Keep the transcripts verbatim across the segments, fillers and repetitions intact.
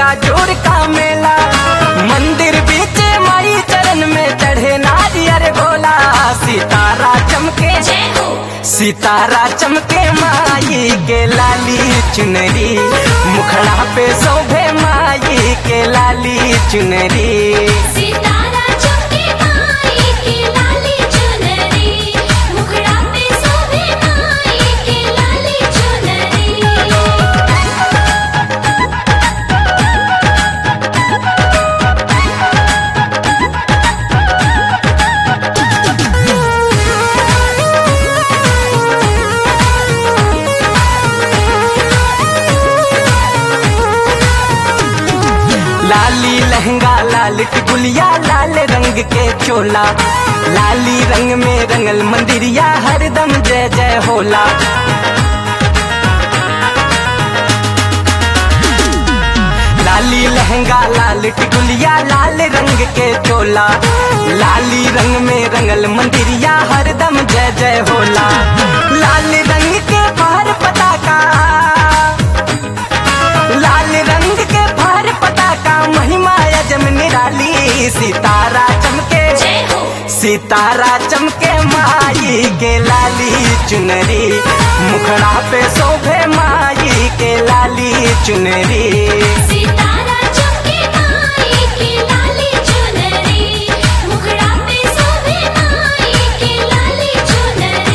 जोड़ा जोड़ का मेला। मंदिर बीच माई चरण में चढ़े नारियर गोला। सितारा चमके सितारा चमके माई के लाली चुनरी। मुखड़ा पे शोभे माई के लाली चुनरी। सितारा चमके माई के लाली चुनरी। मुखड़ा पे शोभे माई के लाली चुनरी। लाली लहंगा लाल टिकुलिया लाल रंग के चोला। लाली रंग में रंगल मंदिरिया हरदम जय जय होला। लाली लहंगा लाल टिकुलिया लाल रंग के चोला। लाली रंग में रंगल मंदिरिया हरदम जय जय होला। लाल रंग के बाहर पताका लाल रंग के बाहर पताका महिमा अजम निराली। सितारा चमके सितारा चमके माई के लाली चुनरी। मुखड़ा पे शोभे माई के लाली चुनरी। सितारा चमके माई के लाली चुनरी। मुखड़ा पे शोभे माई के लाली चुनरी।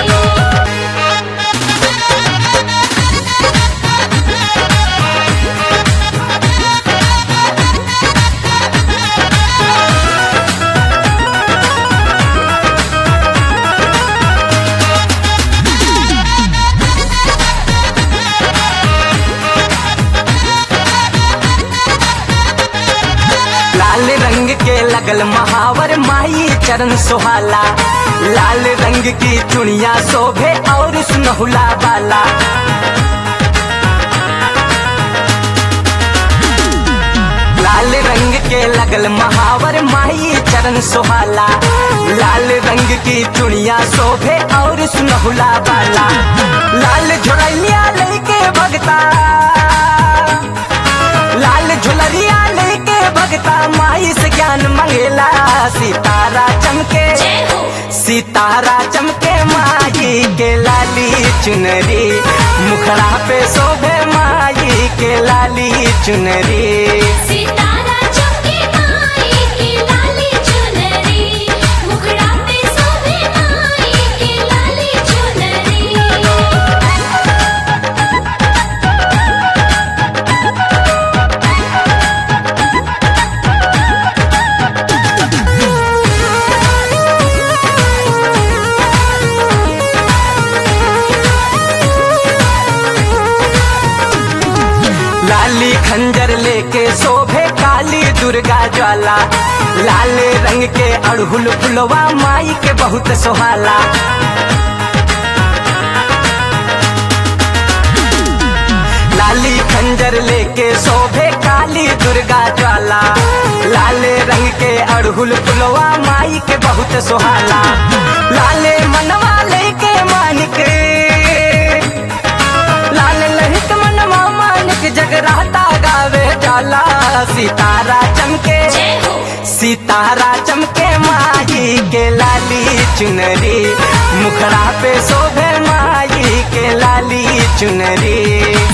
लाल रंग के लगल महावर माई चरण सुहाला। लाल रंग की चुनिया शोभे और सुनहुला वाला। लाल रंग के लगल महावर माई चरण सुहाला। लाल रंग की चुनिया शोभे और सुनहुला वाला। लाल झुलरिया लेके भगता लाल झुलरिया लेके भगता माई से ज्ञान मंगेला। सितारा चमके सितारा चमके माई के लाली चुनरी। मुखड़ा पे शोभे माई के लाली चुनरी। सितारा चमके माई के लाली चुनरी। मुखड़ा पे शोभे माई के लाली चुनरी। लाली खंजर लेके शोभे काली दुर्गा ज्वाला। लाल रंग के अड़हुल फुलवा माई के बहुत सोहाला। लाली खंजर लेके शोभे काली दुर्गा ज्वाला। लाल रंग के अड़हुल फुलवा माई के बहुत सोहाला। लाले मनवा लेके मानिक लाल लहित मनवा मानिक जगराता गावे जाला। सितारा चमके सितारा चमके माई के लाली चुनरी। मुखड़ा पे शोभे माई के लाली चुनरी।